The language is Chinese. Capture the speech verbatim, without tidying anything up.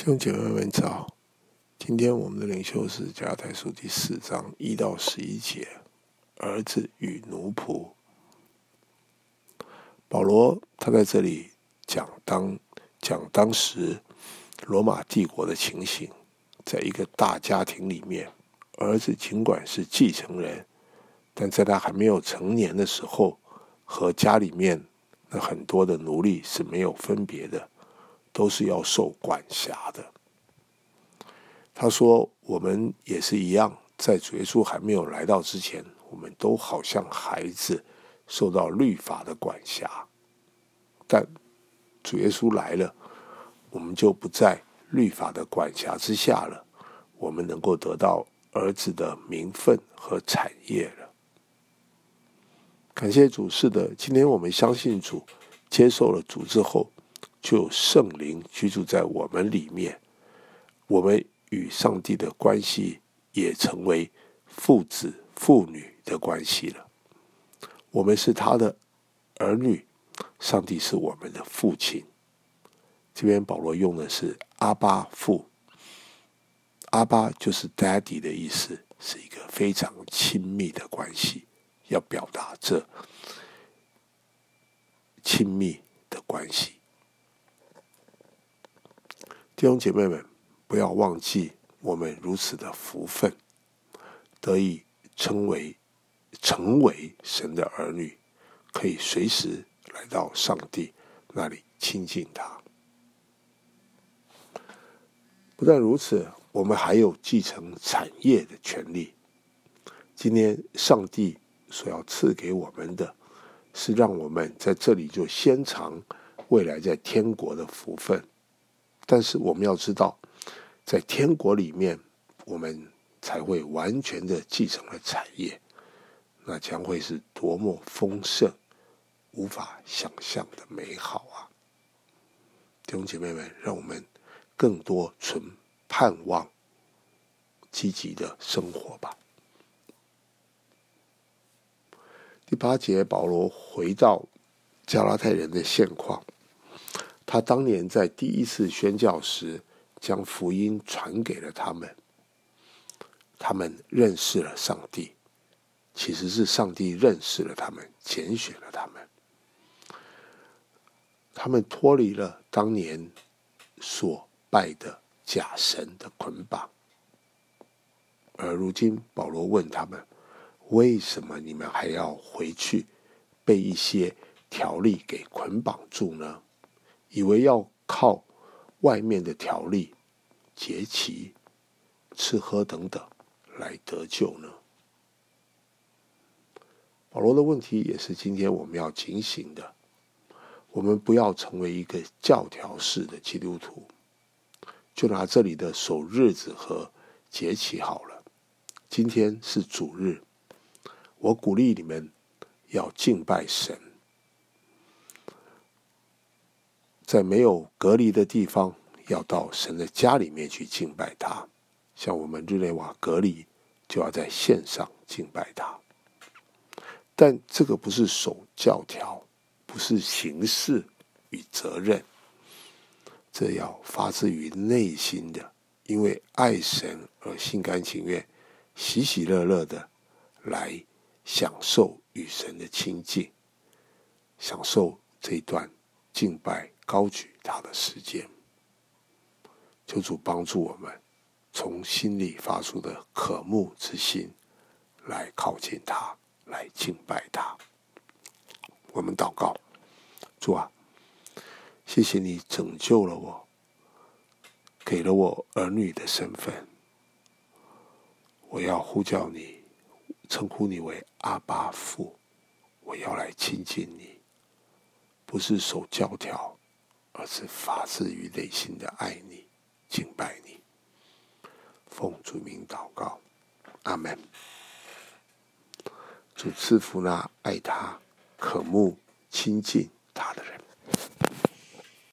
弟兄姐妹们早，今天我们的灵修是加拉太书第四章一到十一节，儿子与奴仆。保罗他在这里讲当讲当时罗马帝国的情形，在一个大家庭里面，儿子尽管是继承人，但在他还没有成年的时候，和家里面那很多的奴隶是没有分别的，都是要受管辖的。他说我们也是一样，在主耶稣还没有来到之前，我们都好像孩子受到律法的管辖，但主耶稣来了，我们就不在律法的管辖之下了，我们能够得到儿子的名分和产业了。感谢主，是的，今天我们相信主，接受了主之后，就有圣灵居住在我们里面，我们与上帝的关系也成为父子父女的关系了。我们是他的儿女，上帝是我们的父亲。这边保罗用的是阿爸父，阿爸就是 daddy 的意思，是一个非常亲密的关系，要表达这亲密的关系。弟兄姐妹们，不要忘记我们如此的福分，得以称为成为神的儿女，可以随时来到上帝那里亲近他。不但如此，我们还有继承产业的权利。今天上帝所要赐给我们的，是让我们在这里就先尝未来在天国的福分。但是我们要知道，在天国里面，我们才会完全的继承了产业，那将会是多么丰盛，无法想象的美好啊！弟兄姐妹们，让我们更多存盼望，积极的生活吧。第八节，保罗回到加拉太人的现况，他当年在第一次宣教时，将福音传给了他们，他们认识了上帝，其实是上帝认识了他们，拣选了他们，他们脱离了当年所拜的假神的捆绑。而如今保罗问他们，为什么你们还要回去被一些条例给捆绑住呢？以为要靠外面的条例、节期、吃喝等等来得救呢？保罗的问题也是今天我们要警醒的，我们不要成为一个教条式的基督徒。就拿这里的守日子和节期好了，今天是主日，我鼓励你们要敬拜神，在没有隔离的地方，要到神的家里面去敬拜他。像我们日内瓦隔离，就要在线上敬拜他。但这个不是守教条，不是形式与责任，这要发自于内心的，因为爱神而心甘情愿、喜喜乐乐的来享受与神的亲近，享受这一段敬拜高举他的时间。求主帮助我们从心里发出的渴慕之心来靠近他，来敬拜他。我们祷告，主啊，谢谢你拯救了我，给了我儿女的身份，我要呼叫你，称呼你为阿爸父，我要来亲近你，不是守教条，而是发自于内心的爱你，敬拜你。奉主名祷告，阿们。主赐福那爱他、渴慕亲近他的人。